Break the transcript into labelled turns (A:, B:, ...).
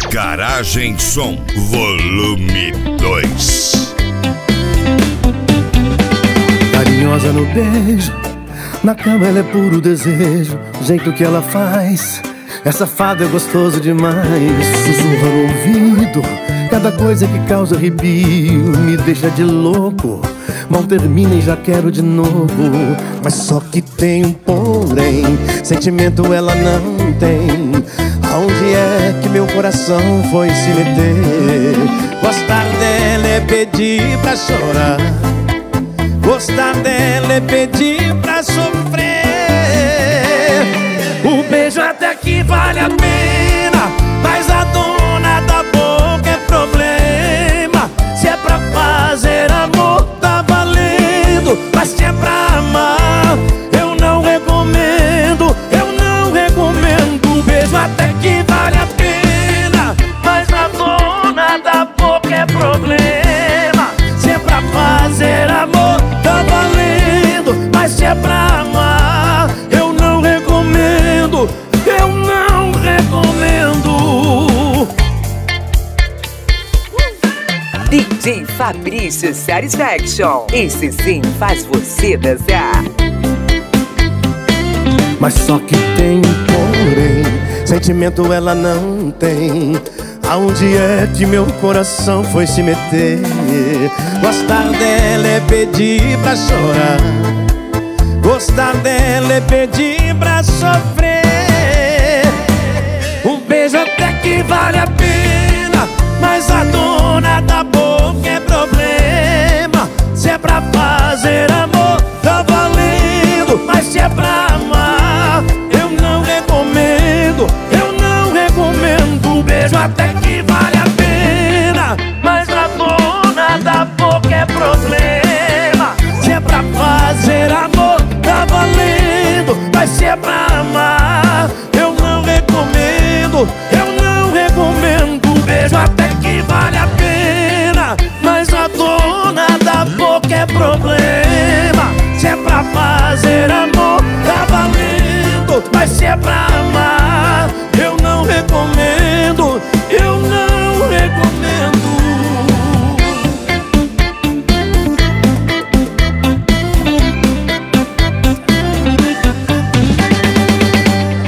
A: Garagem Som, volume 2.
B: Carinhosa no beijo, na cama ela é puro desejo. O jeito que ela faz, essa fada é gostoso demais. Sussurra no ouvido, cada coisa que causa arrepio me deixa de louco. Mal termina e já quero de novo. Mas só que tem um porém, sentimento ela não tem. Aonde é que meu coração foi se meter? Gostar dela é pedir pra chorar, gostar dela é pedir pra sofrer. O beijo até que vale a pena, mas a dona da boca é problema. Se é pra fazer amor, tá valendo. Mas se é pra amar, eu não recomendo, eu não recomendo. O beijo até que vale a pena, mas a dona da boca é problema. Se é pra fazer amor, tá valendo. Mas se é pra amar, eu não recomendo, eu não recomendo.
C: DJ Fabrício Satisfaction, esse sim faz você dançar.
B: Mas só que tem um porém, sentimento ela não tem. Aonde é que meu coração foi se meter? Gostar dela é pedir pra chorar, gostar dela é pedir pra sofrer. Um beijo até que vale a pena, mas a dona da boca é problema. Se é pra fazer amor, tá valendo. Mas se é pra amar, eu não recomendo, eu não recomendo. Um beijo até